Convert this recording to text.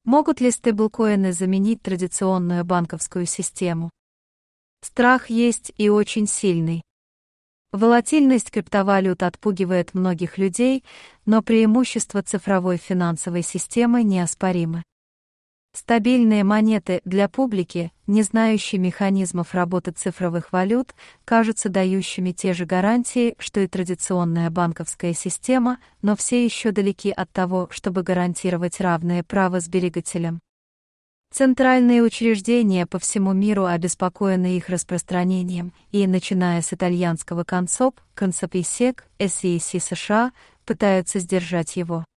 Могут ли стейблкоины заменить традиционную банковскую систему? Страх есть и очень сильный. Волатильность криптовалют отпугивает многих людей, но преимущества цифровой финансовой системы неоспоримы. Стабильные монеты для публики, не знающей механизмов работы цифровых валют, кажутся дающими те же гарантии, что и традиционная банковская система, но все еще далеки от того, чтобы гарантировать равные права сберегателям. Центральные учреждения по всему миру обеспокоены их распространением, и, начиная с итальянского Консоп, SEC США, пытаются сдержать его.